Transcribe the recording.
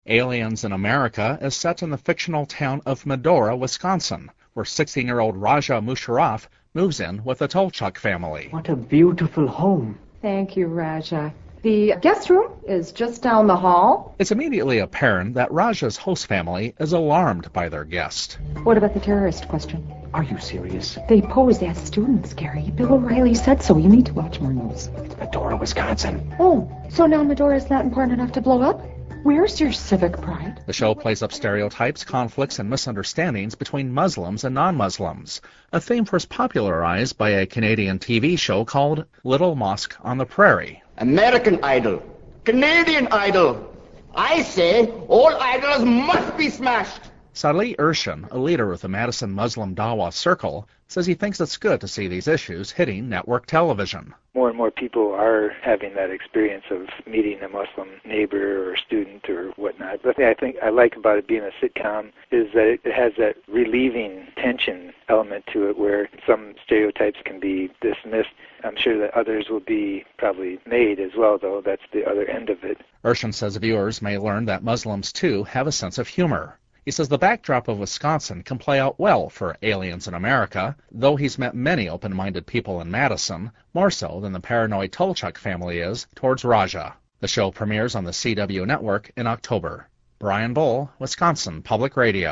Aliens in America is set in the fictional town of Medora, Wisconsin, where 16-year-old Raja Musharraf moves in with the Tolchuk family. What a beautiful home. Thank you, Raja. The guest room is just down the hall. It's immediately apparent that Raja's host family is alarmed by their guest. What about the terrorist question? Are you serious? They posed as students, Gary. Bill O'Reilly said so. You need to watch more news. It's Medora, Wisconsin. Oh, so now Medora is not important enough to blow up? Where's your civic pride? The show plays up stereotypes, conflicts, and misunderstandings between Muslims and non-Muslims, a theme first popularized by a Canadian TV show called Little Mosque on the Prairie. American Idol, Canadian Idol. I say all idols must be smashed. Salih Ershan, a leader with the Madison Muslim Dawa Circle, says he thinks it's good to see these issues hitting network television. More and more people are having that experience of meeting a Muslim neighbor or student or whatnot. The thing I think I like about it being a sitcom is that it has that relieving tension element to it where some stereotypes can be dismissed. I'm sure that others will be probably made as well, though. That's the other end of it. Ershan says viewers may learn that Muslims, too, have a sense of humor. He says the backdrop of Wisconsin can play out well for Aliens in America, though he's met many open-minded people in Madison, more so than the paranoid Tolchuk family is towards Raja. The show premieres on the CW network in October. Brian Bull, Wisconsin Public Radio.